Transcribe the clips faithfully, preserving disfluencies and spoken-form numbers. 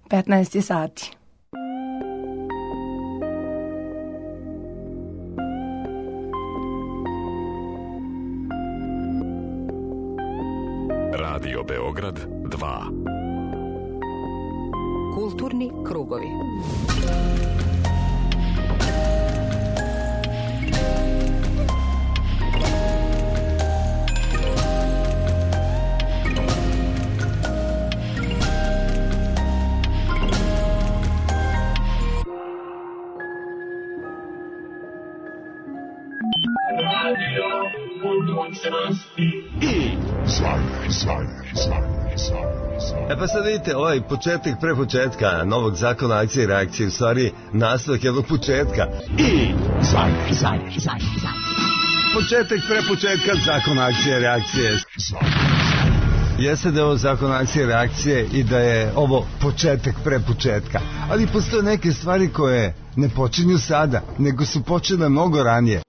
petnaest je sati. Radio Beograd dva. Kulturni krugovi. E pa sad vidite, ovaj početak pre početka novog zakona akcije i reakcije, u stvari nastavak jednog početka. I početak pre početka zakona akcije i reakcije. Jeste da je ovo zakon akcije i reakcije i da je ovo početak pre početka. Ali postoje neke stvari koje ne počinju sada, nego su počele mnogo ranije.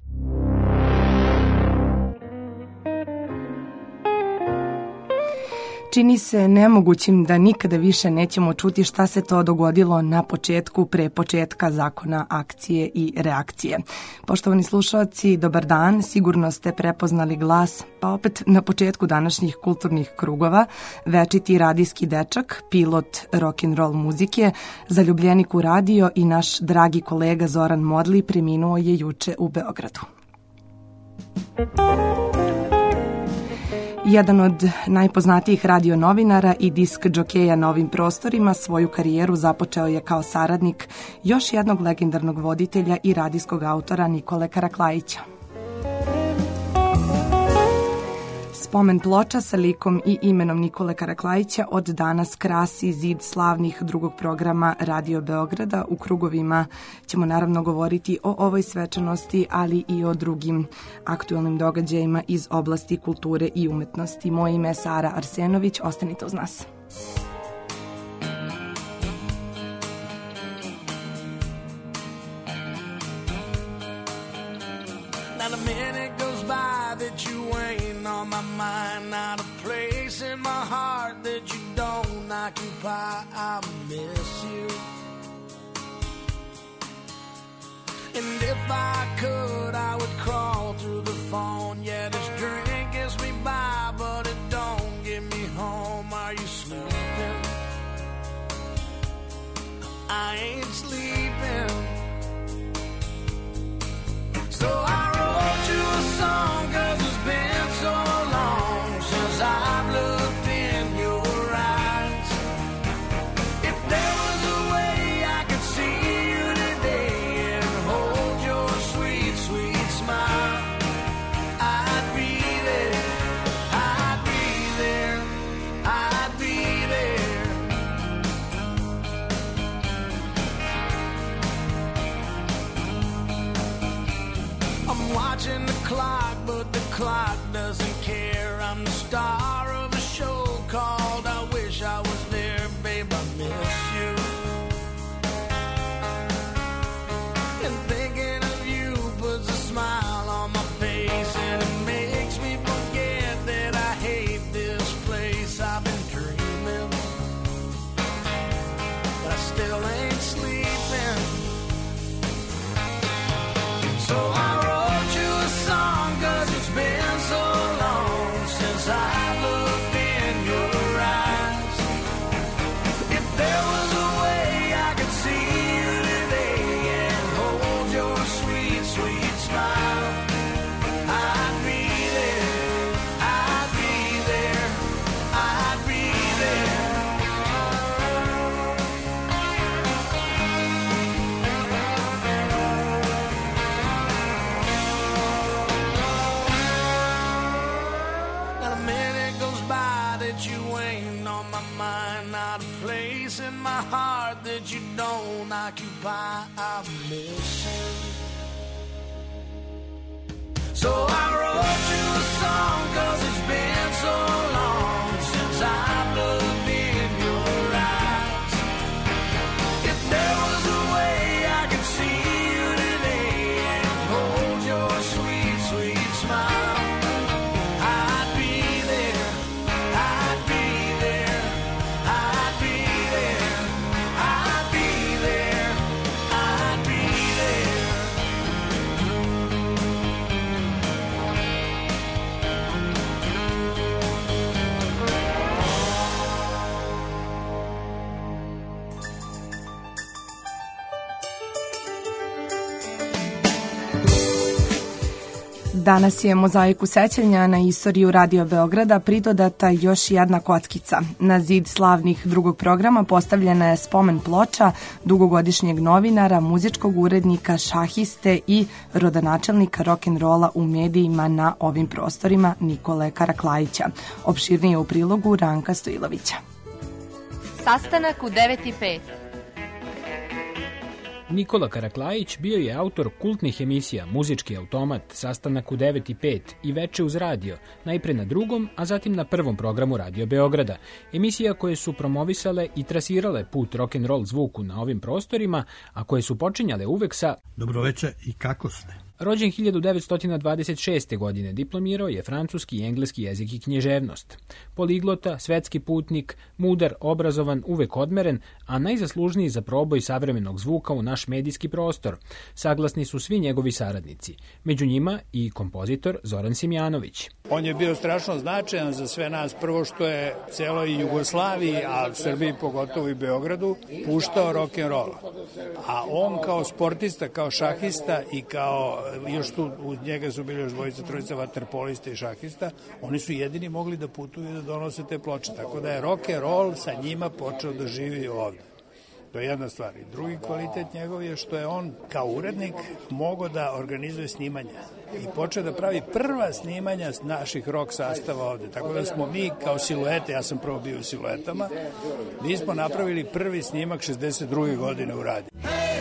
Čini se nemogućim da nikada više nećemo čuti šta se to dogodilo na početku pre početka zakona akcije i reakcije. Poštovani slušalci, dobar dan, sigurno ste prepoznali glas, pa opet na početku današnjih kulturnih krugova, večiti radijski dečak, pilot rock'n'roll muzike, zaljubljenik u radio i naš dragi kolega Zoran Modli preminuo je juče u Beogradu. Jedan od najpoznatijih radio novinara i disk džokeja na ovim prostorima svoju karijeru započeo je kao saradnik još jednog legendarnog voditelja i radijskog autora Nikole Karaklajića. Spomen ploča sa likom i imenom Nikole Karaklajića od danas krasi zid slavnih drugog programa Radio Beograda. U krugovima ćemo naravno govoriti o ovoj svečanosti, ali i o drugim aktualnim događajima iz oblasti kulture i umetnosti. Moje ime je Sara Arsenović, ostanite uz nas. On my mind, not a place in my heart that you don't occupy. I miss you. And if I could, I would crawl through the phone. Yeah, this drink gets me by, but it don't get me home. Are you sleeping? I ain't sleeping. So I wrote you a song, 'cause it's been so long since I've looked in your eyes. If there was a way I could see you today and hold your sweet, sweet smile, I'd be there, I'd be there, I'd be there. I'm watching the clock, but the clock doesn't care. I'm the star of a show called I Wish I Was There. Babe, I miss you. And thinking of you puts a smile on my face, and it makes me forget that I hate this place. I've been dreaming, but I still ain't sleeping. So I wrote you a song, 'cause it's been so long since I looked in your eyes. If there was a way I could see you today and hold your sweet, sweet smile, I'd be there, I'd be there, I'd be there. Not a minute goes by that you ain't on my mind. Not a place in my heart that you don't occupy. I miss you. So I wrote you a song, 'cause it's been so long since I've looked in your eyes. If there was a way I could see you today and hold your sweet, sweet smile, I'd be there, I'd be there, I'd be there, Danas je mozaiku sećanja na istoriju Radio Beograda pridodata još jedna kockica. Na zid slavnih drugog programa postavljena je spomen ploča dugogodišnjeg novinara, muzičkog urednika, šahiste i rodonačelnika rock'n'rolla u medijima na ovim prostorima Nikole Karaklajića. Opširnije u prilogu Ranka Stojilovića. Sastanak u devet i pet. Nikola Karaklajić bio je autor kultnih emisija Muzički automat, Sastanak u devet i pet i Veče uz radio, najpre na drugom, a zatim na prvom programu Radio Beograda. Emisija koje su promovisale i trasirale put rock'n'roll zvuku na ovim prostorima, a koje su počinjale uvek sa Dobroveče i kako ste? Rođen hiljadu devetsto dvadeset šeste. godine, diplomirao je francuski i engleski jezik i književnost. Poliglota, svetski putnik, mudar, obrazovan, uvek odmeren, a najzaslužniji za proboj savremenog zvuka u naš medijski prostor. Saglasni su svi njegovi saradnici, među njima i kompozitor Zoran Simjanović. On je bio strašno značajan za sve nas, prvo što je celoj Jugoslaviji, a Srbiji pogotovo i Beogradu, puštao rock'n'roll. A on kao sportista, kao šahista i kao, još tu uz njega su bili još dvojica, trojica vaterpolista i šahista, oni su jedini mogli da putuju i da donose te ploče. Tako da je rock'n'roll sa njima počeo da živi ovde. To je jedna stvar. I drugi kvalitet njegov je što je on kao urednik mogao da organizuje snimanja. I počeo da pravi prva snimanja naših rock sastava ovde. Tako da smo mi kao siluete, ja sam prvo bio u siluetama, mi smo napravili prvi snimak šezdeset druge godine u radiju.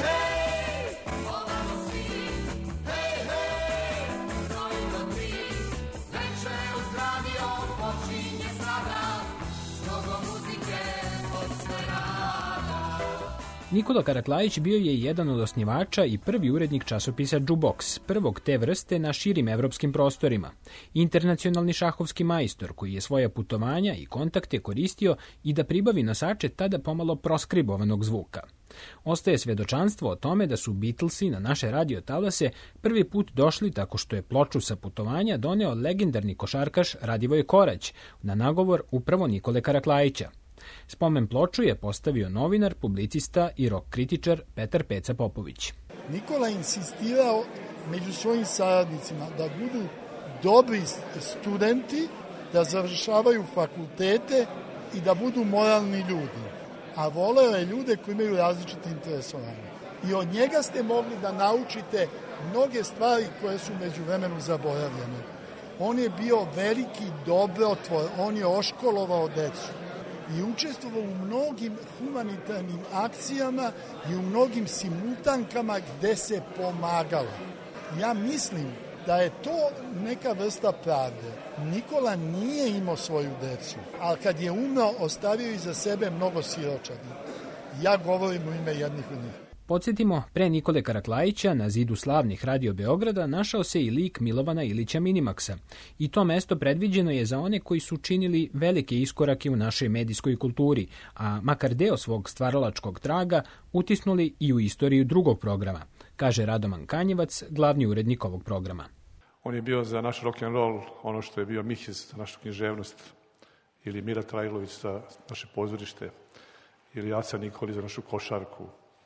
Nikola Karaklajić bio je jedan od osnivača i prvi urednik časopisa Jukebox, prvog te vrste na širim evropskim prostorima. Internacionalni šahovski majstor koji je svoja putovanja i kontakte koristio i da pribavi nosače tada pomalo proskribovanog zvuka. Ostaje svedočanstvo o tome da su Beatlesi na naše radio talase prvi put došli tako što je ploču sa putovanja doneo legendarni košarkaš Radivoj Korać na nagovor upravo Nikole Karaklajića. Spomen ploču je postavio novinar, publicista i rock kritičar Petar Peca Popović. Nikola insistirao među svojim saradnicima da budu dobri studenti, da završavaju fakultete i da budu moralni ljudi. A voleo je ljude koji imaju različite interesovanje. I od njega ste mogli da naučite mnoge stvari koje su među vremenu zaboravljene. On je bio veliki dobrotvor, on je oškolovao decu i učestvovao u mnogim humanitarnim akcijama i u mnogim simultankama gde se pomagalo. Ja mislim da je to neka vrsta pravde. Nikola nije imao svoju decu, ali kad je umro, ostavio iza sebe mnogo siročadi. Ja govorim u ime jednih od njih. Podsjetimo, pre Nikole Karaklajića na zidu slavnih Radio Beograda našao se i lik Milovana Ilića Minimaksa. I to mesto predviđeno je za one koji su činili velike iskorake u našoj medijskoj kulturi, a makar deo svog stvaralačkog traga utisnuli i u istoriju drugog programa, kaže Radoman Kanjevac, glavni urednik ovog programa. On je bio za naš rock'n'roll ono što je bio Mihis za našu književnost, ili Mira Trajlović za naše pozorište, ili Aca Nikolić za našu košarku,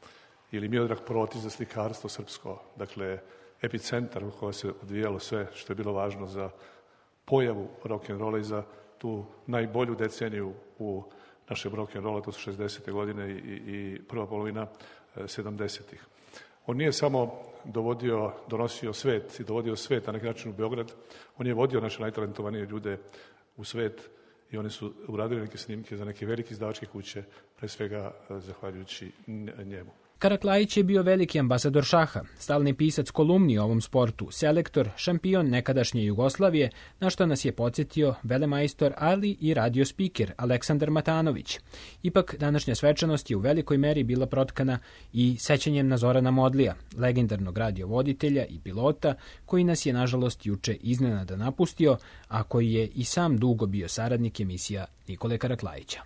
ili Miodrag Protić za slikarstvo srpsko. Dakle, epicentar u kojoj se odvijalo sve što je bilo važno za pojavu rock'n'rolla i za tu najbolju deceniju u našem rock'n'rolla, to su šezdesete godine i, i prva polovina sedamdesetih. On nije samo dovodio, donosio svet i dovodio svet na neki način u Beograd, on je vodio naše najtalentovanije ljude u svet i oni su uradili neke snimke za neke velike izdavačke kuće, pre svega zahvaljujući njemu. Karaklajić je bio veliki ambasador šaha, stalni pisac kolumni o ovom sportu, selektor, šampion nekadašnje Jugoslavije, na što nas je podsjetio velemajstor, ali i radio spiker Aleksandar Matanović. Ipak, današnja svečanost je u velikoj meri bila protkana i sećanjem na Zorana Modlija, legendarnog radiovoditelja i pilota, koji nas je, nažalost, juče iznenada napustio, a koji je i sam dugo bio saradnik emisija Nikole Karaklajića.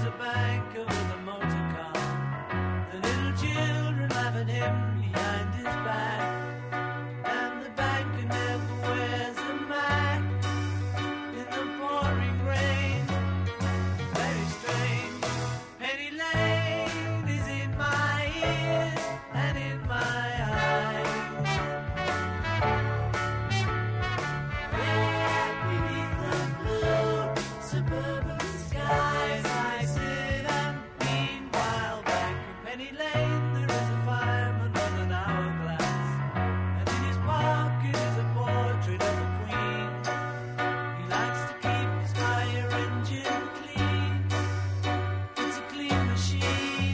Children laughing him behind his suburban skies I sit and meanwhile back in Penny Lane there is a fireman with an hourglass, and in his pocket is a portrait of a queen. He likes to keep his fire engine clean. It's a clean machine.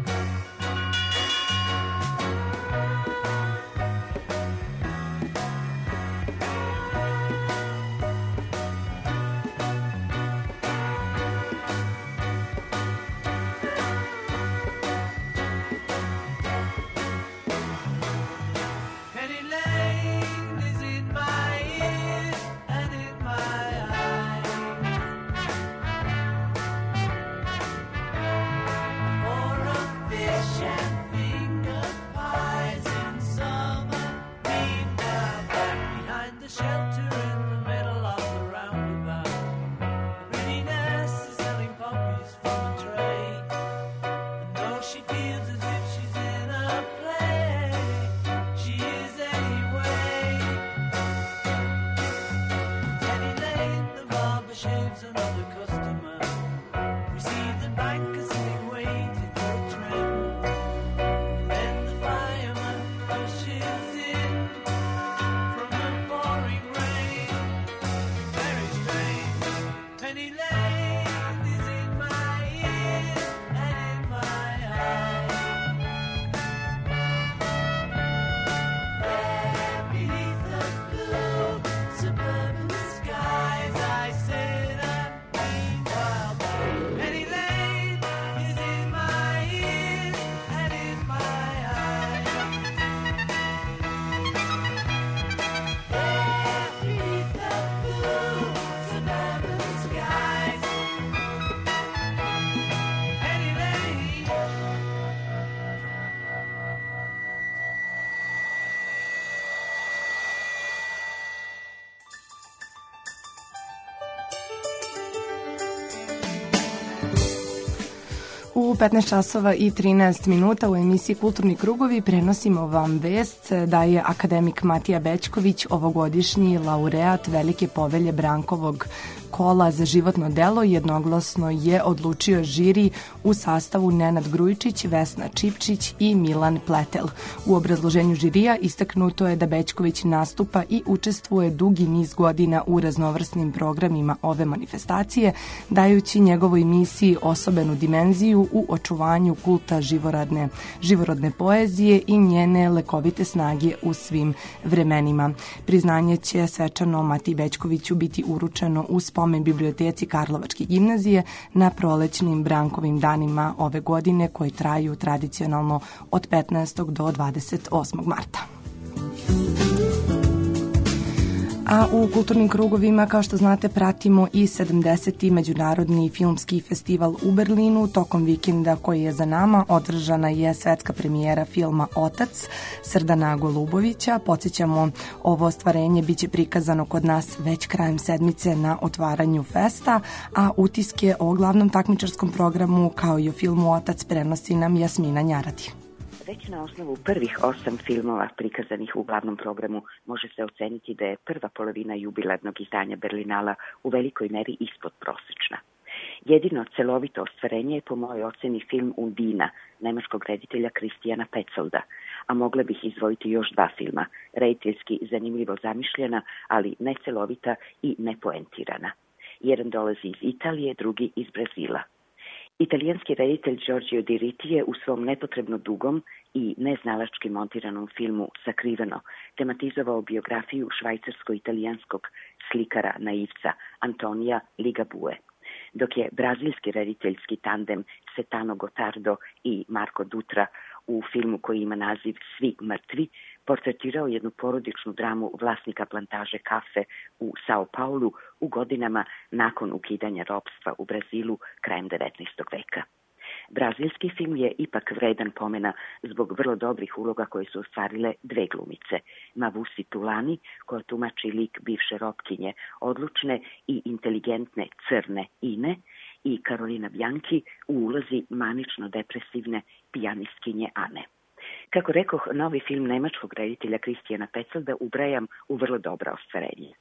Penny Lane is in my ears and in my eyes. For a fish and finger pies in summer. Meanwhile, back behind the shelter in the middle of the roundabout, the pretty nurse is selling puppies from a tray. And though she feels as if she's in a play, she is anyway. Penny Lane, the barber shaves another customer. We see the banker sitting waiting for a trim. Then the fireman rushes in from the pouring rain. Very strange. Penny Lane is in my ears and in my eyes. There beneath the blue suburban skies I sit and meanwhile Penny Lane is in my ears and in my eyes. There beneath the blue suburban skies Penny Lane. U petnaest časova i trinaest minuta u emisiji Kulturni krugovi prenosimo vam vest da je akademik Matija Bećković ovogodišnji laureat Velike povelje Brankovog kola za životno delo. Jednoglasno je odlučio žiri u sastavu Nenad Grujičić, Vesna Čipčić i Milan Pletel. U obrazloženju žirija istaknuto je da Bećković nastupa i učestvuje dugi niz godina u raznovrsnim programima ove manifestacije, dajući njegovoj misiji osobenu dimenziju u očuvanju kulta živorodne, živorodne poezije i njene lekovite snage u svim vremenima. Priznanje će svečano Matiji Bećkoviću biti uručeno u spomen biblioteci Karlovačke gimnazije na prolećnim Brankovim danima ove godine, koji traju tradicionalno od petnaestog do dvadeset osmog marta. A u kulturnim krugovima, kao što znate, pratimo i sedamdeseti Međunarodni filmski festival u Berlinu. Tokom vikenda koji je za nama održana je svetska premijera filma Otac Srdana Golubovića. Podsjećamo, ovo ostvarenje biće prikazano kod nas već krajem sedmice na otvaranju festa, a utiske o glavnom takmičarskom programu kao i o filmu Otac prenosi nam Jasmina Njarati. Već na osnovu prvih osam filmova prikazanih u glavnom programu može se oceniti da je prva polovina jubilarnog izdanja Berlinala u velikoj meri ispod prosečna. Jedino celovito ostvarenje je po mojoj oceni film Undina, nemačkog reditelja Kristijana Petzelda, a mogla bih izdvojiti još dva filma, rediteljski zanimljivo zamišljena, ali necelovita i nepoentirana. Jedan dolazi iz Italije, drugi iz Brazila. Italijanski reditelj Giorgio Di Riti je u svom nepotrebno dugom i neznalački montiranom filmu Sakriveno tematizovao biografiju švajcarsko-italijanskog slikara naivca Antonija Ligabue, dok je brazilski rediteljski tandem Setano Gotardo i Marco Dutra u filmu koji ima naziv Svi mrtvi portretirao jednu porodičnu dramu vlasnika plantaže kafe u Sao Paulu u godinama nakon ukidanja ropstva u Brazilu krajem devetnaestog veka. Brazilski film je ipak vredan pomena zbog vrlo dobrih uloga koje su ostvarile dve glumice. Mavusi Tulani, koja tumači lik bivše ropkinje, odlučne i inteligentne crne Ine, i Karolina Bjanki u ulozi manično-depresivne pijanistkinje Ane. Kako rekoh, novi film nemačkog reditelja Kristijana Petzelda ubrajam u vrlo dobra ostvarenje.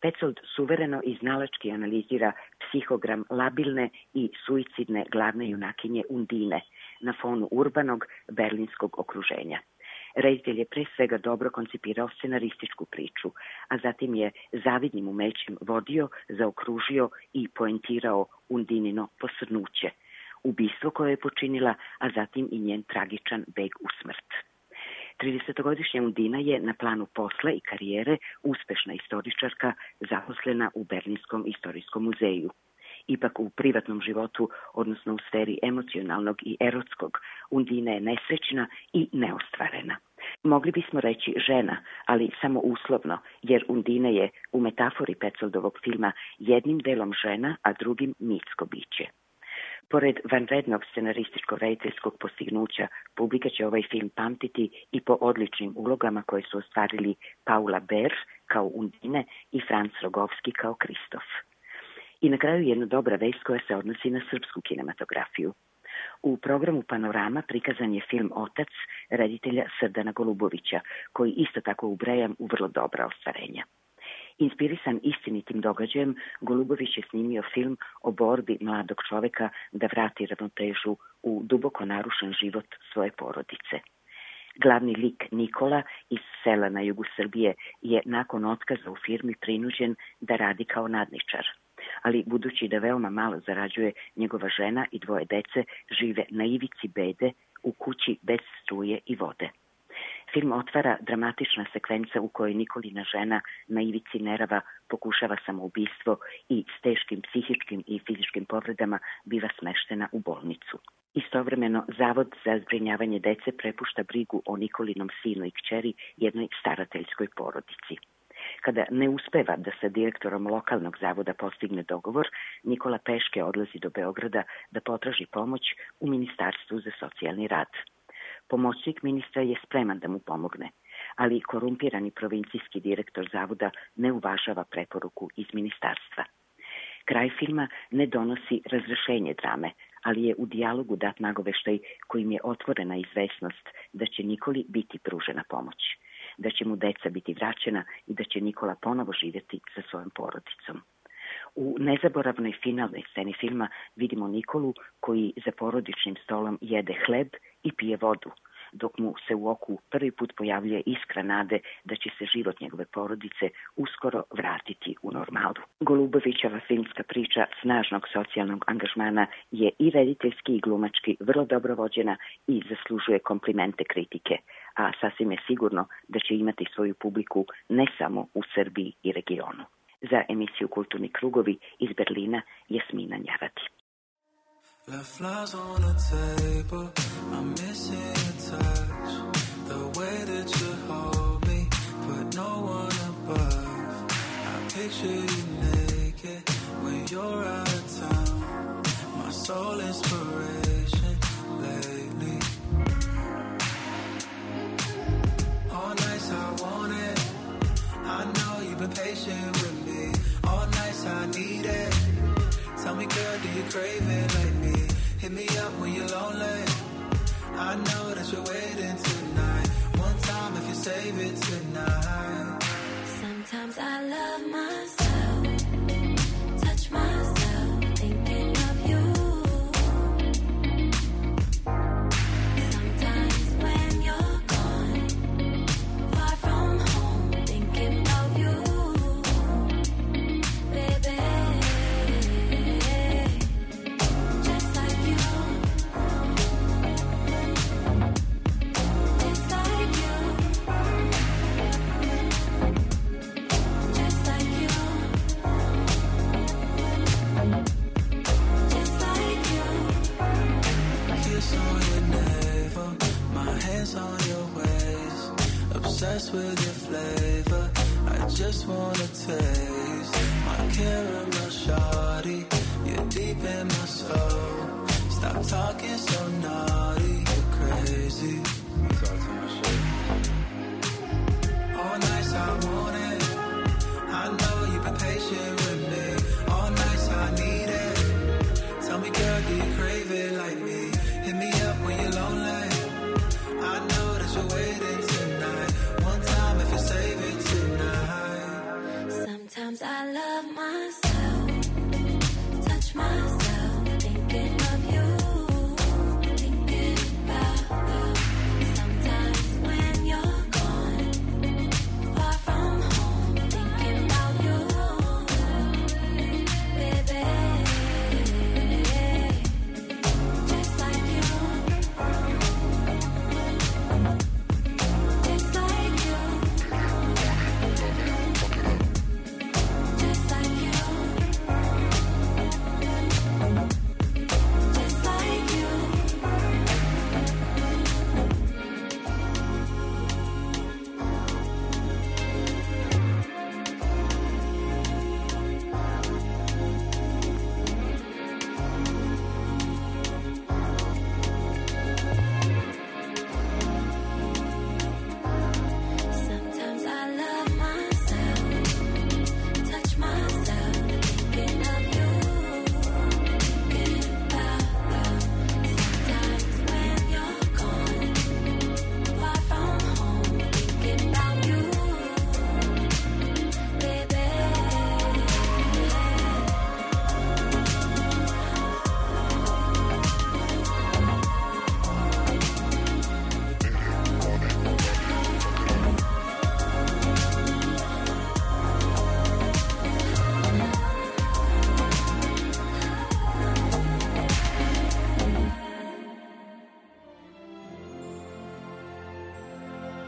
Petzold suvereno i znalački analizira psihogram labilne i suicidne glavne junakinje Undine na fonu urbanog berlinskog okruženja. Reditelj je pre svega dobro koncipirao scenarističku priču, a zatim je zavidnim umećem vodio, zaokružio i poentirao Undinino posrnuće, ubistvo koje je počinila, a zatim i njen tragičan beg u smrt. tridesetogodišnja Undina je na planu posla i karijere uspešna istoričarka zaposlena u Berlinskom istorijskom muzeju. Ipak u privatnom životu, odnosno u sferi emocionalnog i erotskog, Undina je nesrećna i neostvarena. Mogli bismo reći žena, ali samo uslovno, jer Undina je u metafori Petzoldovog filma jednim delom žena, a drugim mitsko biće. Pored vanrednog scenarističko-rediteljskog postignuća, publika će ovaj film pamtiti i po odličnim ulogama koje su ostvarili Paula Ber kao Undine i Franz Rogovski kao Kristof. I na kraju jedna dobra vest koja se odnosi na srpsku kinematografiju. U programu Panorama prikazan je film Otac reditelja Srdana Golubovića, koji isto tako ubrajam u vrlo dobra ostvarenja. Inspirisan istinitim događajem, Golubović je snimio film o borbi mladog čoveka da vrati ravnotežu u duboko narušen život svoje porodice. Glavni lik Nikola iz sela na jugu Srbije je nakon otkaza u firmi prinuđen da radi kao nadničar. Ali budući da veoma malo zarađuje, njegova žena i dvoje dece žive na ivici bede u kući bez struje i vode. Film otvara dramatična sekvenca u kojoj Nikolina žena na ivici nerava pokušava samoubistvo i s teškim psihičkim i fizičkim povredama biva smeštena u bolnicu. Istovremeno, Zavod za zbrinjavanje dece prepušta brigu o Nikolinom sinu i kćeri jednoj starateljskoj porodici. Kada ne uspeva da sa direktorom lokalnog zavoda postigne dogovor, Nikola peške odlazi do Beograda da potraži pomoć u Ministarstvu za socijalni rad. Pomoćnik ministra je spreman da mu pomogne, ali korumpirani provincijski direktor zavoda ne uvažava preporuku iz ministarstva. Kraj filma ne donosi razrešenje drame, ali je u dijalogu dat nagoveštaj kojim je otvorena izvesnost da će Nikoli biti pružena pomoć, da će mu deca biti vraćena i da će Nikola ponovo živjeti sa svojom porodicom. U nezaboravnoj finalnoj sceni filma vidimo Nikolu koji za porodičnim stolom jede hleb i pije vodu, dok mu se u oku prvi put pojavljuje iskra nade da će se život njegove porodice uskoro vratiti u normalu. Golubovićeva filmska priča snažnog socijalnog angažmana je i rediteljski i glumački vrlo dobro vođena i zaslužuje komplimente kritike, a sasvim je sigurno da će imati svoju publiku ne samo u Srbiji i regionu. Za emisiju Kulturni krugovi iz Berlina Jasmina Njarati. Left flies on the table, I'm missing a touch. The way that you hold me, put no one above. I picture you naked when you're out of town. My sole inspiration lately. All nights I want it, I know you've been patient with me. All nights I need it. Tell me, girl, do you crave it like me? Hit me up when you're lonely. I know that you're waiting tonight. One time if you save it tonight. Sometimes I love myself, touch myself, thinking of you. Sometimes when you're gone, far from home, thinking of you, baby. On your waist, obsessed with your flavor. I just wanna taste my caramel shawty. You're deep in my soul. Stop talking so naughty, you're crazy. All nights I want it. I know you've been patient with me. All nights I need it. Tell me, girl, do you crave it like me? Hit me up when you're lonely. I know that you're waiting tonight. One time if you save it tonight. Sometimes I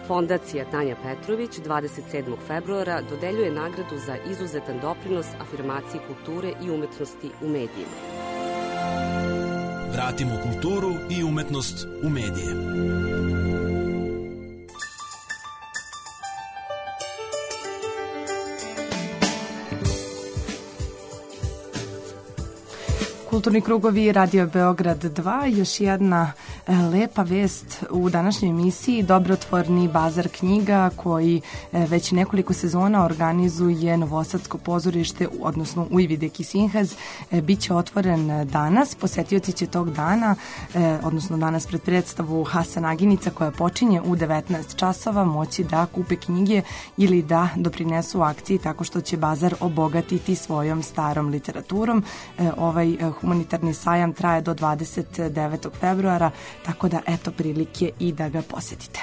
Fondacija Tanja Petrović dvadeset sedmog februara dodeljuje nagradu za izuzetan doprinos afirmaciji kulture i umetnosti u medijima. Vratimo kulturu i umetnost u medije. Kulturni krugovi Radio Beograd dva, još jedna e, lepa vest u današnjoj emisiji, dobrotvorni bazar knjiga koji e, već nekoliko sezona organizuje Novosadsko pozorište, odnosno Ujvidek i Sinhaz, e, bit će otvoren danas. Posetioci će tog dana, e, odnosno danas pred predstavu Hasan Aginica koja počinje u devetnaest časova, moći da kupe knjige ili da doprinesu akciji tako što će bazar obogatiti svojom starom literaturom. E, ovaj e, humanitarni sajam traje do dvadeset devetog februara, tako da eto prilike i da ga posetite.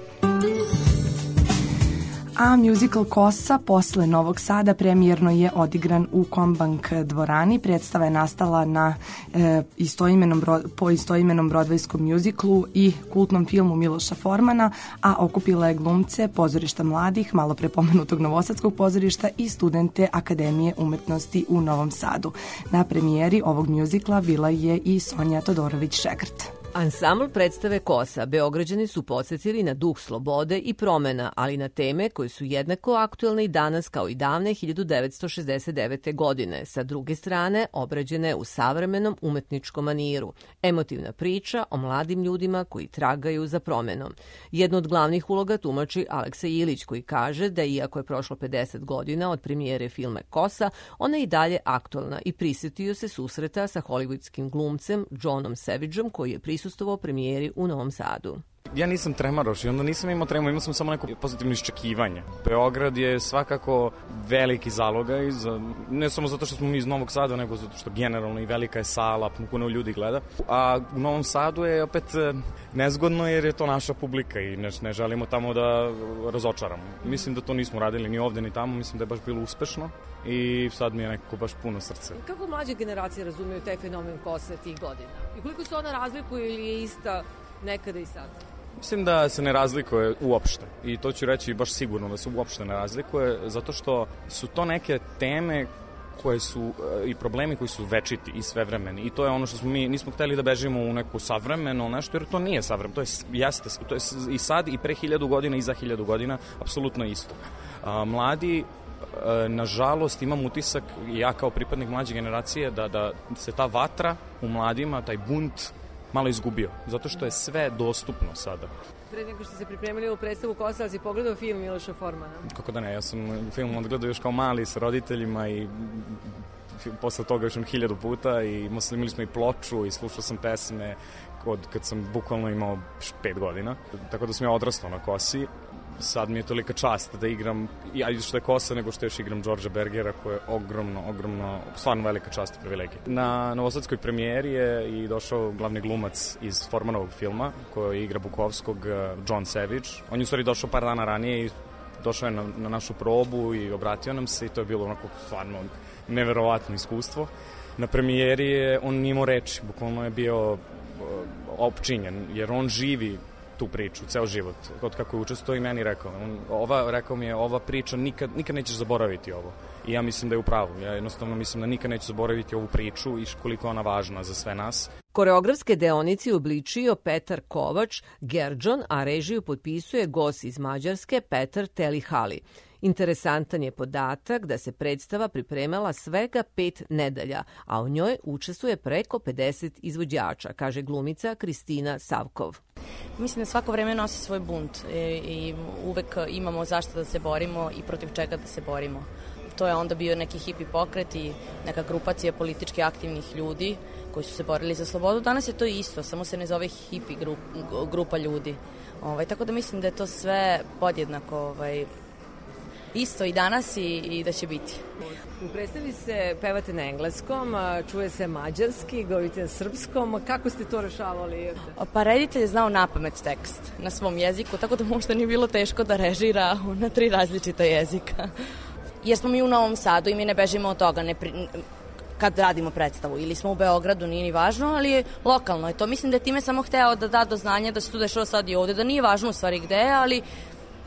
A musical Kosa posle Novog Sada premijerno je odigran u Kombank dvorani. Predstava je nastala na e, istoimenom, po istoimenom brodvejskom mjuziklu i kultnom filmu Miloša Formana, a okupila je glumce pozorišta mladih, malo pre pomenutog Novosadskog pozorišta i studente Akademije umetnosti u Novom Sadu. Na premijeri ovog mjuzikla bila je i Sonja Todorović-Šegrt. Ansambl predstave Kosa Beograđani su podsjetili na duh slobode i promena, ali na teme koje su jednako aktuelne i danas kao i davne hiljadu devetsto šezdeset devete. godine, sa druge strane obrađene u savremenom umetničkom maniru. Emotivna priča o mladim ljudima koji tragaju za promenom. Jednu od glavnih uloga tumači Aleksa Ilić koji kaže da iako je prošlo pedeset godina od premijere filma Kosa, ona je i dalje aktuelna i prisjetio se susreta sa hollywoodskim glumcem Johnom Savageom koji je prisustvovao premijeri u Novom Sadu. Ja nisam tremaroš i onda nisam imao tremu, imao sam samo neko pozitivno iščekivanje. Beograd je svakako veliki zalogaj, za, ne samo zato što smo mi iz Novog Sada, nego zato što generalno i velika je sala, puno ljudi gleda. A u Novom Sadu je opet nezgodno jer je to naša publika i ne, ne želimo tamo da razočaramo. Mislim da to nismo radili ni ovde ni tamo, mislim da je baš bilo uspešno i sad mi je nekako baš puno srce. Kako mlađe generacije razumiju taj fenomen Kose tih godina? I koliko se ona razlikuje ili je ista nekada i sad? Mislim da se ne razlikuje uopšte i to ću reći baš sigurno da se uopšte ne razlikuje zato što su to neke teme koje su i problemi koji su večiti i svevremeni i to je ono što smo mi nismo hteli da bežimo u neku savremeno nešto jer to nije savremeno, to je jeste, to je i sad i pre hiljadu godina i za hiljadu godina apsolutno isto. A, mladi nažalost imam utisak i ja kao pripadnik mlađe generacije da, da se ta vatra u mladima, taj bunt malo izgubio, zato što je sve dostupno sada. Pre nego što se pripremili u predstavu Kosa, ali si pogledao film Miloša Formana? Kako da ne, ja sam film odgledao još kao mali sa roditeljima i posle toga još on hiljadu puta i imali smo i ploču i slušao sam pesme od kad sam bukvalno imao pet godina, tako da sam ja odrastao na Kosi. Sad mi je tolika čast da igram, ja što je Kosa, nego što još igram Đorđa Bergera, koja je ogromno, ogromno, stvarno velika čast i privilegija. Na Novosadskoj premijeri je i došao glavni glumac iz Formanovog filma, koji igra Bukovskog, John Savage. On je u stvari došao par dana ranije i došao je na, na našu probu i obratio nam se i to je bilo onako stvarno neverovatno iskustvo. Na premijeri je, on nije imao reči, bukvalno je bio opčinjen, jer on živi tu priču, ceo život, od kako je učestvovao i meni rekao. On, ova, rekao mi je, ova priča, nikad, nikad nećeš zaboraviti ovo. I ja mislim da je u pravu. Ja jednostavno mislim da nikad neću zaboraviti ovu priču i koliko je ona važna za sve nas. Koreografske deonici obličio Petar Kovač, Gerdžon, a režiju potpisuje gost iz Mađarske Petar Telihali. Interesantan je podatak da se predstava pripremala svega pet nedelja, a u njoj učestvuje preko pedeset izvođača, kaže glumica Kristina Savkov. Mislim da svako vreme nosi svoj bunt i, i uvek imamo zašto da se borimo i protiv čega da se borimo. To je onda bio neki hipi pokret i neka grupacija politički aktivnih ljudi koji su se borili za slobodu. Danas je to isto, samo se ne zove hipi grup, grupa ljudi. Ovaj, tako da mislim da je to sve podjednako ovaj, isto i danas i, i da će biti. U predstavi se pevate na engleskom, čuje se mađarski, govorite na srpskom. Kako ste to rešavali? Pa reditelj je znao napamet tekst na svom jeziku, tako da možda nije bilo teško da režira na tri različita jezika. Jer smo mi u Novom Sadu i mi ne bežimo od toga ne pri, kad radimo predstavu. Ili smo u Beogradu, nije ni važno, ali je lokalno je to. Mislim da je time samo hteo da da do znanja da se tu dešava sad i ovde, da nije važno u stvari gde, ali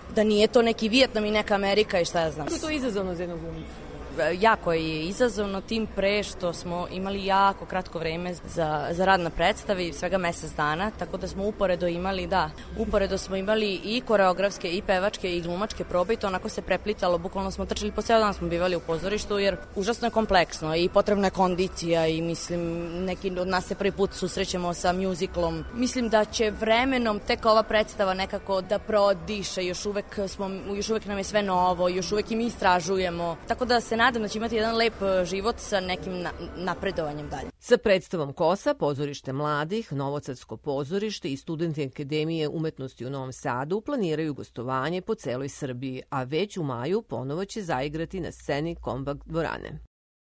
da nije to neki Vijetnam i neka Amerika i šta ja znam. Kako je to izazovno za jednog glumca? Jako je izazovno, tim pre što smo imali jako kratko vreme za, za rad na predstavi, svega mesec dana, tako da smo uporedo imali, da, uporedo smo imali i koreografske, i pevačke, i glumačke probe i to onako se preplitalo, bukvalno smo trčali po ceo dan, smo bivali u pozorištu, jer užasno je kompleksno i potrebna je kondicija i mislim, neki od nas se prvi put susrećemo sa mjuziklom. Mislim da će vremenom tek ova predstava nekako da prodiše, još uvek, smo, još uvek nam je sve novo, još uvek i mi istražujemo, tako da se nadam da će imati jedan lep život sa nekim na, napredovanjem dalje. Sa predstavom Kosa, pozorište mladih, Novosadsko pozorište i studenti Akademije umetnosti u Novom Sadu planiraju gostovanje po celoj Srbiji, a već u maju ponovo će zaigrati na sceni Kombak dvorane.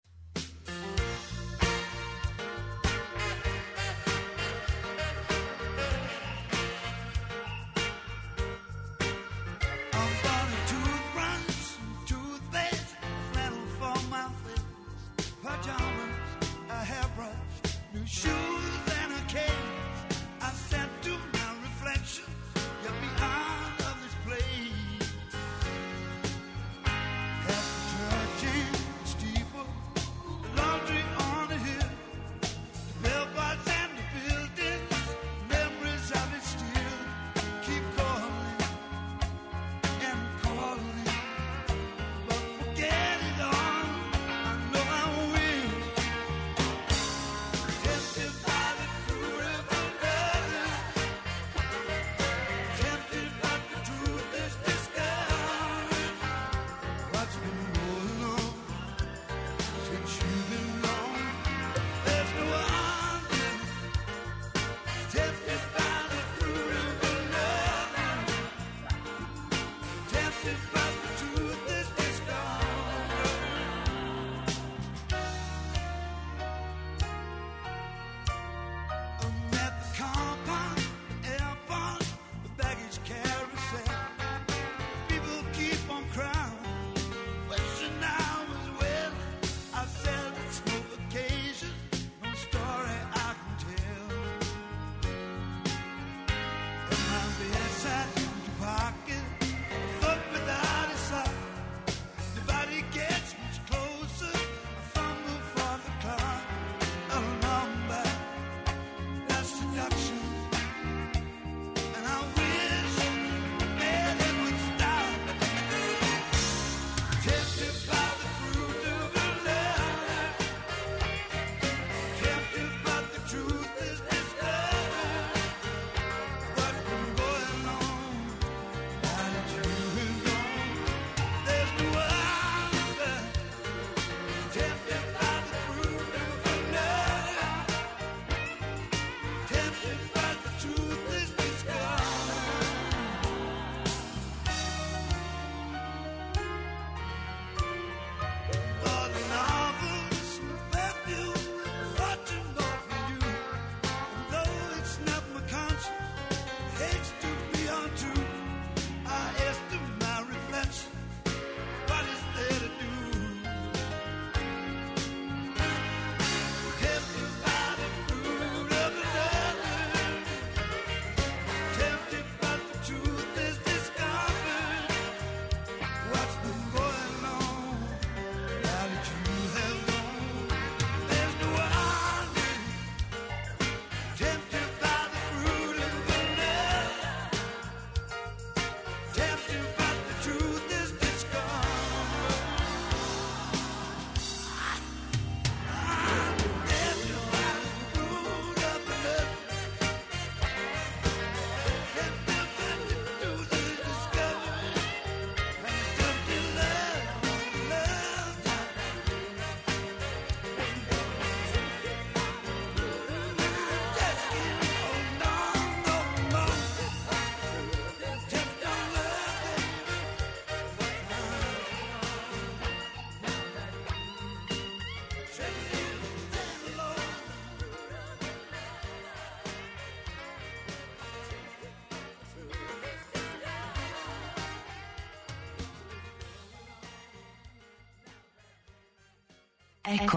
Eko.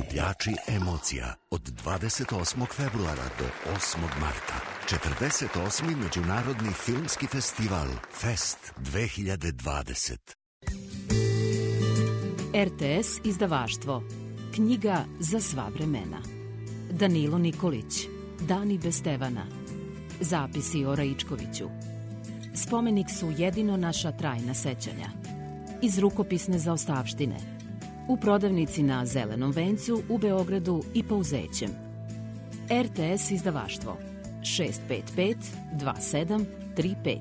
Vabljači emocija od dvadeset osmog februara do osmog marta. četrdeset osmi Međunarodni filmski festival Fest dve hiljade dvadeset. R T S izdavaštvo. Knjiga za sva vremena. Danilo Nikolić. Dani bez Stevana. Zapisi o Raičkoviću. Spomenik su jedino naša trajna sećanja. Iz rukopisne zaostavštine. U prodavnici na Zelenom vencu u Beogradu i Pauzećem. R T S izdavaštvo. šest pet pet dva sedam tri pet.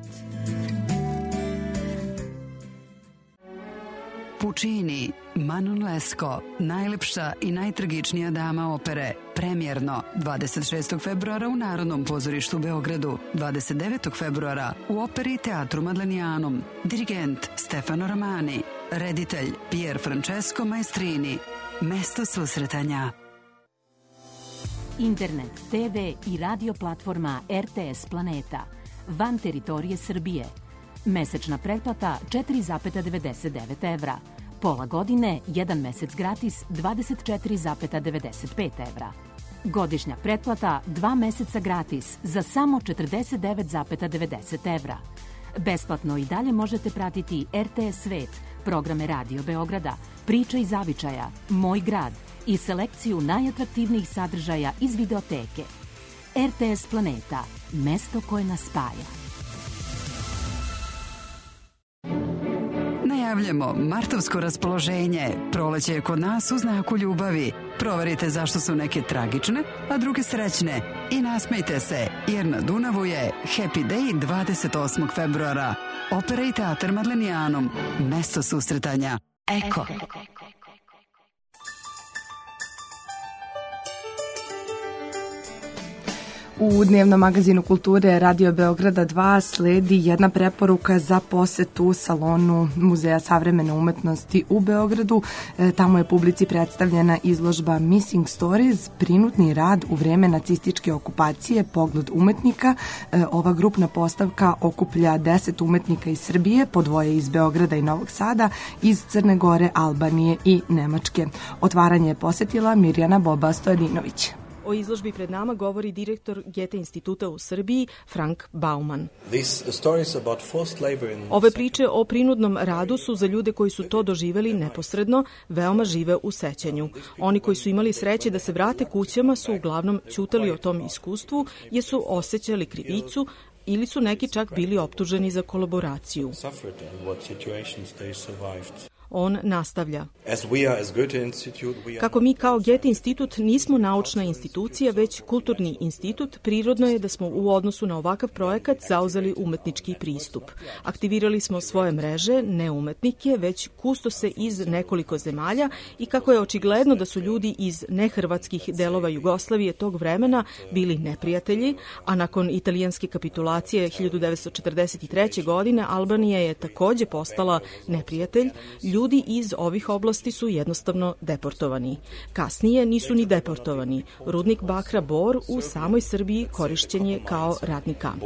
Puccini, Manon Lescaut, najlepša i najtragičnija dama opere, premijerno dvadeset šestog februara u Narodnom pozorištu u Beogradu, dvadeset devetog februara u Operi i teatru Madlenijanum, dirigent Stefano Ramani, reditelj Pier Francesco Maestrini, mesto susretanja. Internet, te ve i radio platforma R T S Planeta, van teritorije Srbije. Mesečna pretplata četiri zarez devedeset devet evra. Pola godine, jedan mesec gratis, dvadeset četiri zarez devedeset pet evra. Godišnja pretplata, dva meseca gratis, za samo četrdeset devet zarez devedeset evra. Besplatno i dalje možete pratiti R T S Svet, programe Radio Beograda, Priča iz zavičaja, Moj grad i selekciju najatraktivnijih sadržaja iz videoteke. R T S Planeta, mesto koje nas spaja. Najavljamo martovsko raspoloženje. Proleće je kod nas u znaku ljubavi. Proverite zašto su neke tragične, a druge srećne. I nasmejte se, jer na Dunavu je Happy Day dvadeset osmog februara. Opera i teatar Madlenijanum, mesto susretanja. Eko. U dnevnom magazinu kulture Radio Beograda dva sledi jedna preporuka za posetu salonu Muzeja savremene umetnosti u Beogradu. E, tamo je publici predstavljena izložba Missing Stories, prinudni rad u vreme nacističke okupacije, pogled umetnika. E, ova grupna postavka okuplja deset umetnika iz Srbije, po dvoje iz Beograda i Novog Sada, iz Crne Gore, Albanije i Nemačke. Otvaranje je posetila Mirjana Boba Stojadinović. O izložbi pred nama govori direktor Goethe instituta u Srbiji, Frank Bauman. Ove priče o prinudnom radu su za ljude koji su to doživeli neposredno, veoma žive u sećanju. Oni koji su imali sreće da se vrate kućama su uglavnom ćutali o tom iskustvu jer su osjećali krivicu ili su neki čak bili optuženi za kolaboraciju. On nastavlja. Kako mi kao Goethe institut nismo naučna institucija, već kulturni institut, prirodno je da smo u odnosu na ovakav projekat zauzeli umetnički pristup. Aktivirali smo svoje mreže, ne umetnike, već kustose iz nekoliko zemalja i kako je očigledno da su ljudi iz nehrvatskih delova Jugoslavije tog vremena bili neprijatelji, a nakon italijanske kapitulacije hiljadu devetsto četrdeset treće. godine Albanija je takođe postala neprijatelj. Ljudi iz ovih oblasti su jednostavno deportovani. Kasnije nisu ni deportovani. Rudnik bakra Bor u samoj Srbiji korišćen je kao radni kamp.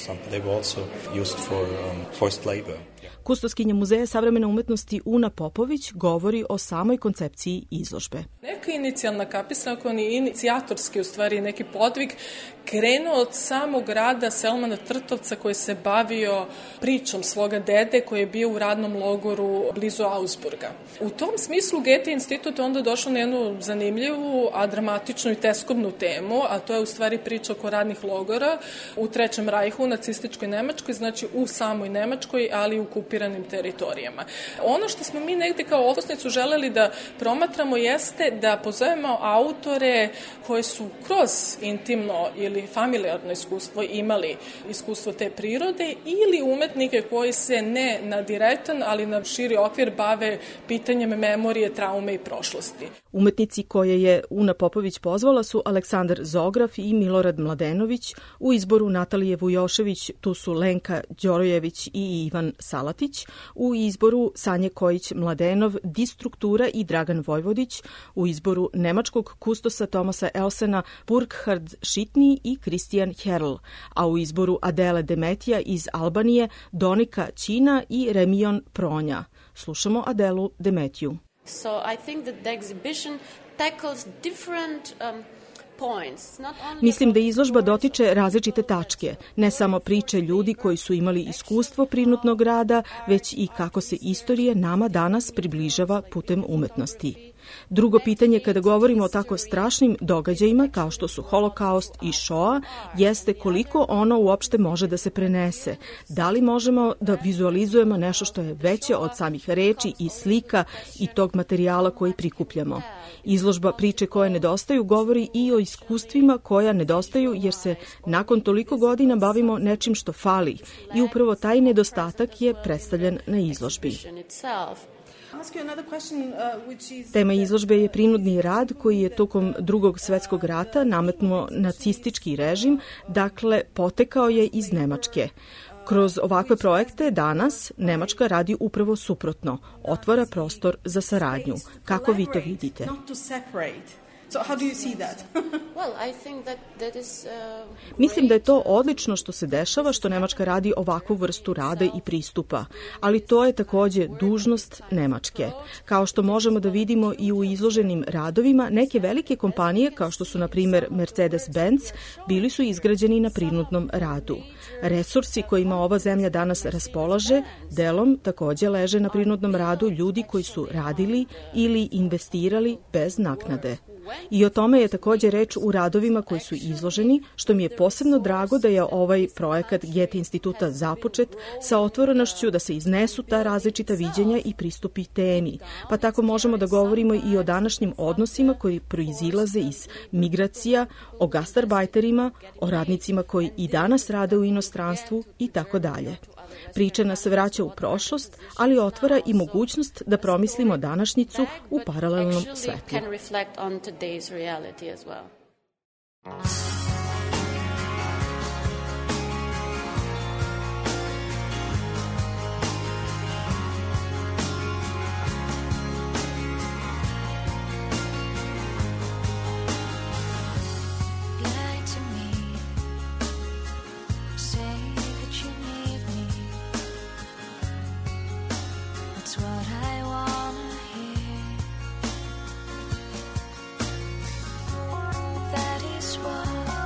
Kustoskinja Muzeja savremene umetnosti Una Popović govori o samoj koncepciji izložbe. Neka inicijalna kapisla, ako on je inicijatorski u stvari neki podvig, krenuo od samog rada Selmana Trtovca koji se bavio pričom svoga dede koji je bio u radnom logoru blizu Augsburga. U tom smislu Goethe institut onda došao na jednu zanimljivu, a dramatičnu i teskobnu temu, a to je u stvari priča oko radnih logora u Trećem rajhu, nacističkoj Nemačkoj, znači u samoj Nemačkoj, ali i u okupiranim teritorijama. Ono što smo mi negde kao okosnicu želeli da promatramo jeste da pozovemo autore koji su kroz intimno ili familijarno iskustvo imali iskustvo te prirode ili umetnike koji se ne na direktan, ali na širi okvir bave pitanjem memorije, traume i prošlosti. Umetnici koje je Una Popović pozvala su Aleksandar Zograf i Milorad Mladenović, u izboru Natalije Vujošević tu su Lenka Đorojević i Ivan Salatić, u izboru Sanje Kojić-Mladenov, Distruktura i Dragan Vojvodić, u izboru nemačkog kustosa Tomasa Elsena Burkhard Šitni i Kristijan Herl, a u izboru Adele Demetija iz Albanije Donika Ćina i Remion Pronja. Slušamo Adelu Demetiju. So I think that the exhibition tackles different um, Mislim da izložba dotiče različite tačke, ne samo priče ljudi koji su imali iskustvo prinudnog rada, već i kako se istorija nama danas približava putem umetnosti. Drugo pitanje kada govorimo o tako strašnim događajima kao što su Holokaust i Šoa jeste koliko ono uopšte može da se prenese. Da li možemo da vizualizujemo nešto što je veće od samih reči i slika i tog materijala koji prikupljamo. Izložba priče koje nedostaju govori i o iskustvima koja nedostaju jer se nakon toliko godina bavimo nečim što fali i upravo taj nedostatak je predstavljen na izložbi. Tema izložbe je prinudni rad koji je tokom Drugog svetskog rata nametnuo nacistički režim, dakle potekao je iz Nemačke. Kroz ovakve projekte danas Nemačka radi upravo suprotno, otvara prostor za saradnju. Kako vi to vidite? So how do you see that? Well, I think that that is uh, Mislim da je to odlično što se dešava, što Nemačka radi ovakvu vrstu rada i pristupa, ali to je takođe dužnost Nemačke. Kao što možemo da vidimo i u izloženim radovima, neke velike kompanije, kao što su na primer Mercedes-Benz, bili su izgrađeni na prinudnom radu. Resursi kojima ova zemlja danas raspolaže, delom takođe leže na prinudnom radu ljudi koji su radili ili investirali bez naknade. I o tome je takođe reč u radovima koji su izloženi, što mi je posebno drago da je ovaj projekat Goethe instituta započet sa otvorenošću da se iznesu ta različita viđenja i pristupi temi. Pa tako možemo da govorimo i o današnjim odnosima koji proizilaze iz migracija, o gastarbajterima, o radnicima koji i danas rade u inostranstvu i tako dalje. Priča nas vraća u prošlost, ali otvara i mogućnost da promislimo današnjicu u paralelnom svetlu. That is what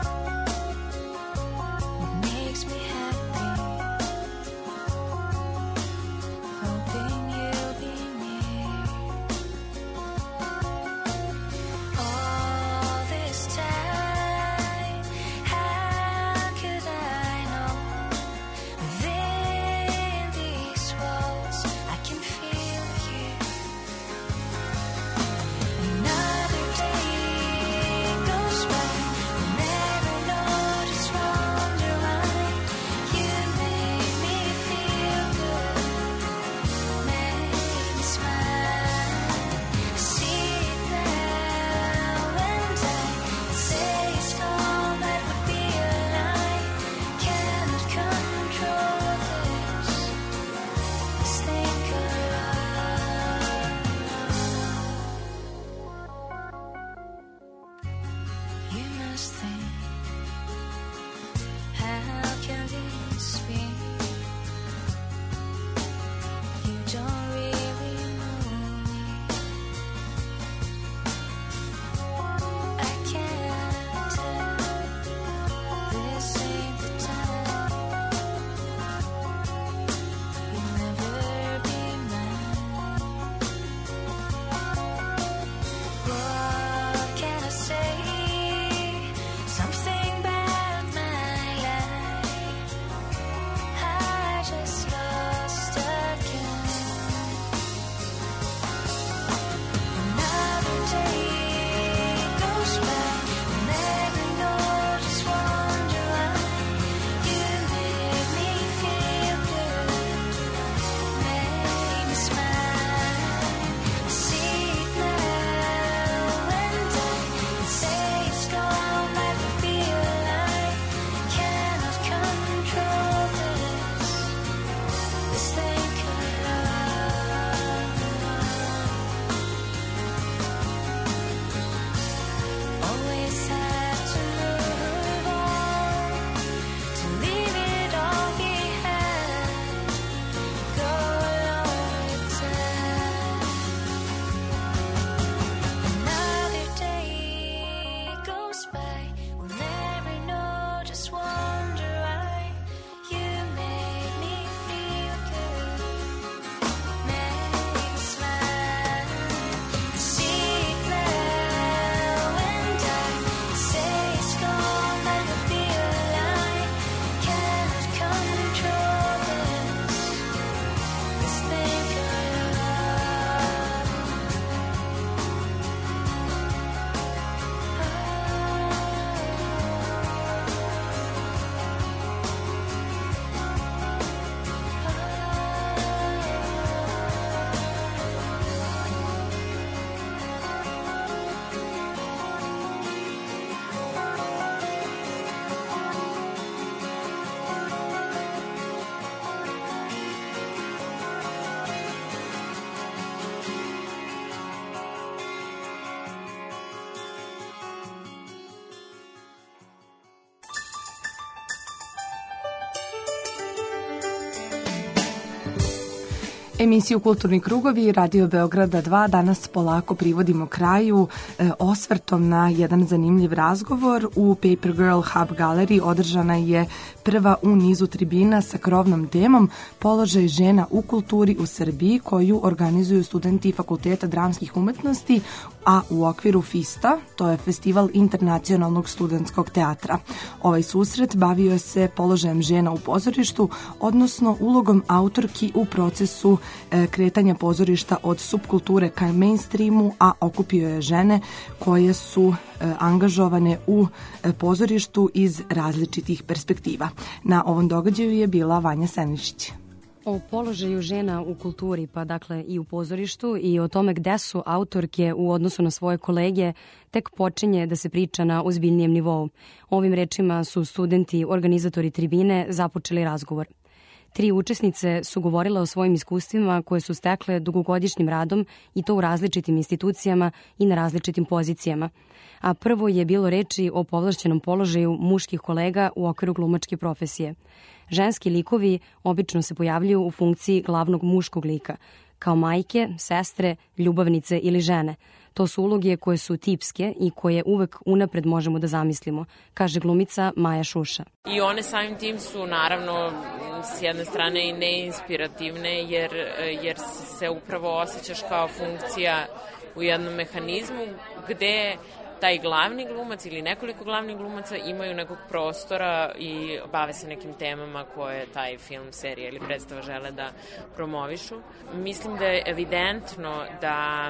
Emisiju Kulturni krugovi Radio Beograda dva danas polako privodimo kraju e, osvrtom na jedan zanimljiv razgovor. U Paper Girl Hub Galeriji održana je prva u nizu tribina sa krovnom temom Položaj žena u kulturi u Srbiji, koju organizuju studenti Fakulteta dramskih umetnosti, a u okviru FISTA, to je Festival internacionalnog studentskog teatra. Ovaj susret bavio se položajem žena u pozorištu, odnosno ulogom autorki u procesu e, kretanja pozorišta od subkulture ka mainstreamu, a okupio je žene koje su e, angažovane u e, pozorištu iz različitih perspektiva. Na ovom događaju je bila Vanja Seničić. O položaju žena u kulturi, pa dakle i u pozorištu, i o tome gde su autorke u odnosu na svoje kolege, tek počinje da se priča na ozbiljnijem nivou. Ovim rečima su studenti, organizatori tribine, započeli razgovor. Tri učesnice su govorile o svojim iskustvima koje su stekle dugogodišnjim radom, i to u različitim institucijama i na različitim pozicijama. A prvo je bilo reči o povlašćenom položaju muških kolega u okviru glumačke profesije. Ženski likovi obično se pojavljuju u funkciji glavnog muškog lika, kao majke, sestre, ljubavnice ili žene. To su uloge koje su tipske i koje uvek unapred možemo da zamislimo, kaže glumica Maja Šuša. I one samim tim su naravno s jedne strane i neinspirativne, jer, jer se upravo osjećaš kao funkcija u jednom mehanizmu gde taj glavni glumac ili nekoliko glavnih glumaca imaju nekog prostora i bave se nekim temama koje taj film, serija ili predstava žele da promovišu. Mislim da je evidentno da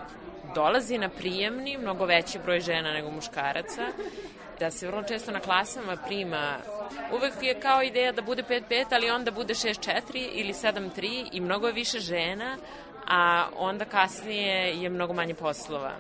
dolazi na prijemni mnogo veći broj žena nego muškaraca, da se vrlo često na klasama prima, uvek je kao ideja da bude pet pet, ali onda bude šest četiri ili sedam tri i mnogo je više žena, a onda kasnije je mnogo manje poslova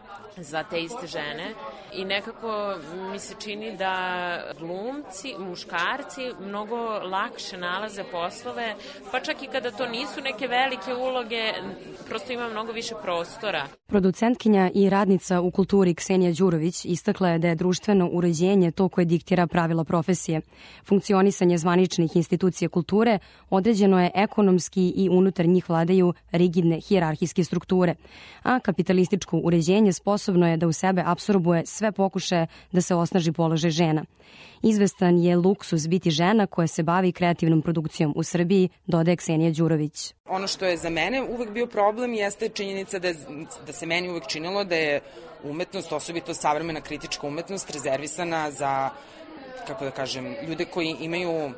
za te iste žene. I nekako mi se čini da glumci, muškarci mnogo lakše nalaze poslove, pa čak i kada to nisu neke velike uloge, prosto ima mnogo više prostora. Producentkinja i radnica u kulturi Ksenija Đurović istakla je da je društveno uređenje to koje diktira pravila profesije. Funkcionisanje zvaničnih institucija kulture određeno je ekonomski i unutar njih vladaju rigidne hijerarhijske strukture, a kapitalističko uređenje sposobno je da u sebe apsorbuje sve pokušaje da se osnaži položaj žena. Izvestan je luksuz biti žena koja se bavi kreativnom produkcijom u Srbiji, dodaje Ksenija Đurović. Ono što je za mene uvek bio problem jeste činjenica da, je, da se meni uvek činilo da je umetnost, osobito savremena kritička umetnost, rezervisana za, kako da kažem, ljude koji imaju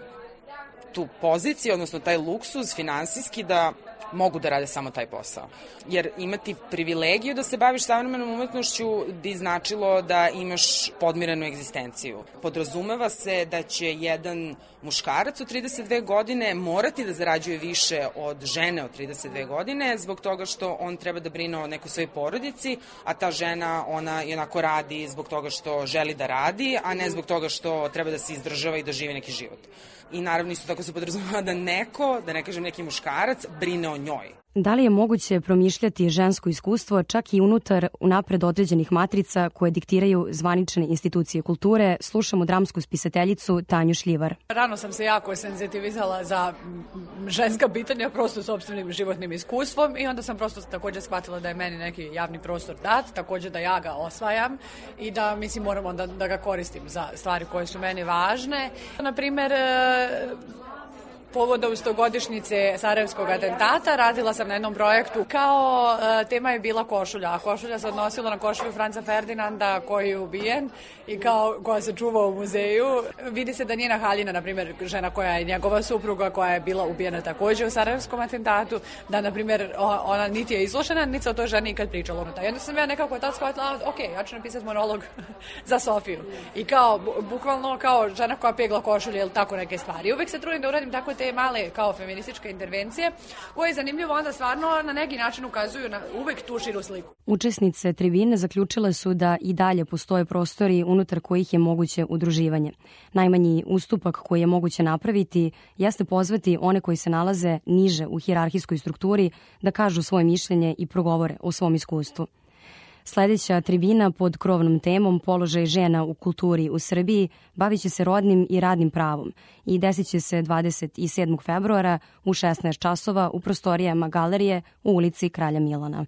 tu poziciju, odnosno taj luksuz finansijski da mogu da rade samo taj posao. Jer imati privilegiju da se baviš savremenom umetnošću bi značilo da imaš podmirenu egzistenciju. Podrazumeva se da će jedan muškarac od trideset dve godine morati da zarađuje više od žene od trideset dve godine zbog toga što on treba da brine o nekoj svojoj porodici, a ta žena, ona jednako radi zbog toga što želi da radi, a ne zbog toga što treba da se izdržava i da živi neki život. I naravno isto tako se podrazumeva da neko, da ne kažem neki muškarac, brine o njoj. Da li je moguće promišljati žensko iskustvo čak i unutar unapred određenih matrica koje diktiraju zvanične institucije kulture? Slušamo dramsku spisateljicu Tanju Šljivar. Rano sam se jako senzitivizala za ženska pitanja prosto sopstvenim životnim iskustvom i onda sam prosto također shvatila da je meni neki javni prostor dat, također da ja ga osvajam i da mislim moram onda da ga koristim za stvari koje su meni važne. Naprimer, povodom stogodišnjice Sarajevskog atentata radila sam na jednom projektu. Kao uh, tema je bila košulja, a košulja se odnosila na košulju Franca Ferdinanda koji je ubijen i kao koja se čuva u muzeju. Vidi se da njena haljina, na primjer, žena koja je njegova supruga, koja je bila ubijena također u Sarajevskom atentatu, da, na primjer, ona niti je izložena, niti se o toj ženi ikad pričala unutar. Jedno sam ja nekako tad shvatila, ok, ja ću napisati monolog za Sofiju. I kao, bukvalno kao žena koja pegla košulje ili tako neke stvari. Uvek se trudim da uradim tako te male kao feminističke intervencije koje je zanimljivo onda stvarno na neki način ukazuju na uvek tu širu sliku. Učesnice tribine zaključile su da i dalje postoje prostori unutar kojih je moguće udruživanje. Najmanji ustupak koji je moguće napraviti jeste pozvati one koji se nalaze niže u hijerarhijskoj strukturi da kažu svoje mišljenje i progovore o svom iskustvu. Sledeća tribina pod krovnom temom Položaj žena u kulturi u Srbiji bavit će se rodnim i radnim pravom i desit će se dvadeset sedmog februara u šesnaest časova u prostorijama galerije u ulici Kralja Milana.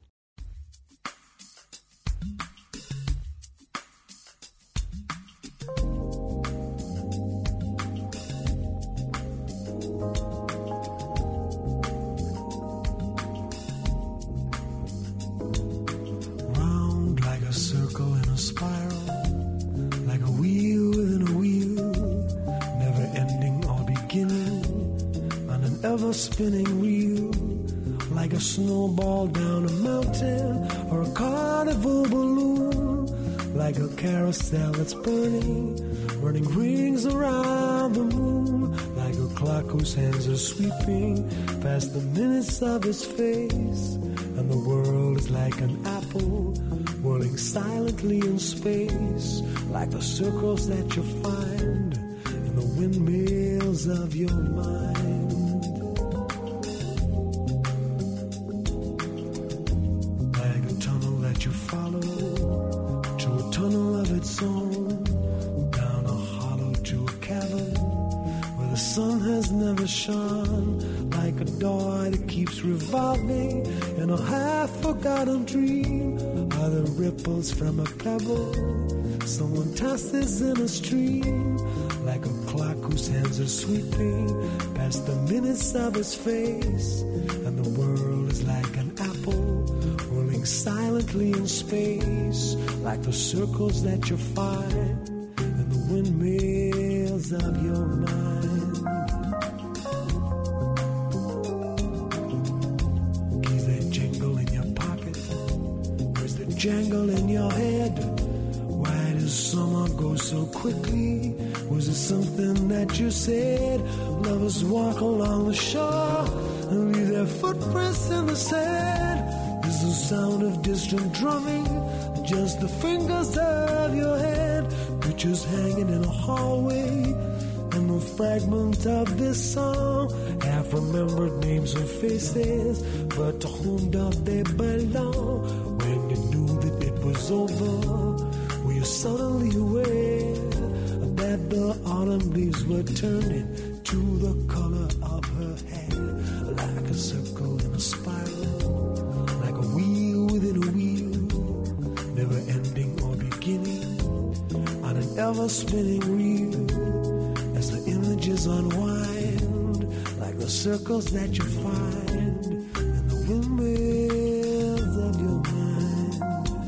Spinning wheel like a snowball down a mountain or a carnival balloon, like a carousel that's burning, running rings around the moon, like a clock whose hands are sweeping past the minutes of his face, and the world is like an apple whirling silently in space, like the circles that you find in the windmills of your mind. You follow to a tunnel of its own, down a hollow to a cavern where the sun has never shone, like a door that keeps revolving in a half-forgotten dream, are the ripples from a pebble someone tosses in a stream, like a clock whose hands are sweeping past the minutes of his face, and the world is like an apple whirling silently in space, like the circles that you find in the windmills of your mind. Keys that jingle in your pocket, where's the jangle in your head? Why does summer go so quickly? Was it something that you said? Lovers walk along the shore and leave their footprints in the sand. Is the sound of distant drumming just the fingers of your hand? Pictures hanging in a hallway, and the fragment of this song, half-remembered names and faces, but to whom do they belong? When you knew that it was over, were you suddenly aware that the autumn leaves were turning to the color of her hair, like a circle in a spiral, like a wheel within a wheel, never ending or beginning, on an ever-spinning reel, as the images unwind, like the circles that you find in the windmills of your mind.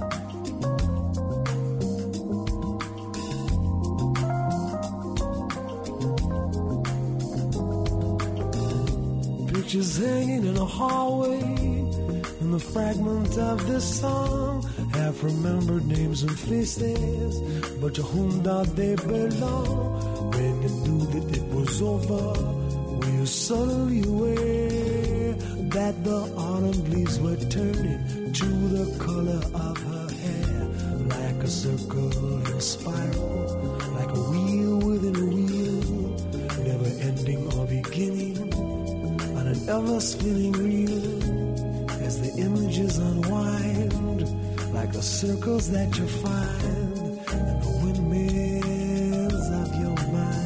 Pictures hanging in a hallway, and the fragment of this song, half-remembered names and faces, but to whom do they belong? When you knew that it was over, were you suddenly aware that the autumn leaves were turning to the color of her hair, like a circle in a spiral, like a wheel within a wheel, never ending or beginning, on an ever-spinning reel, as the images unwind, like the circles that you find in the windmills of your mind.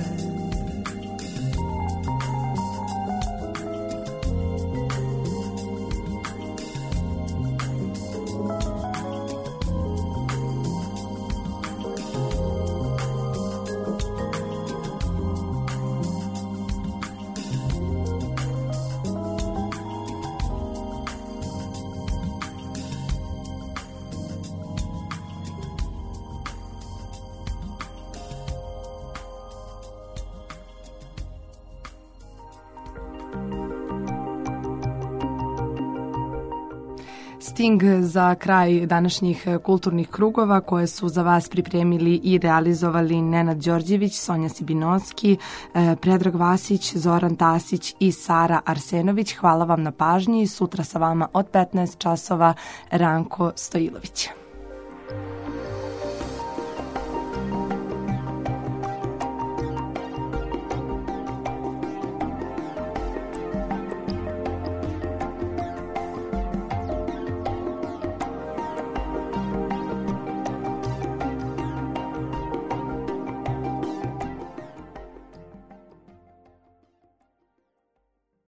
Sting za kraj današnjih kulturnih krugova koje su za vas pripremili i realizovali Nenad Đorđević, Sonja Sibinovski, Predrag Vasić, Zoran Tasić i Sara Arsenović. Hvala vam na pažnji. Sutra sa vama od petnaest časova Ranko Stojilović.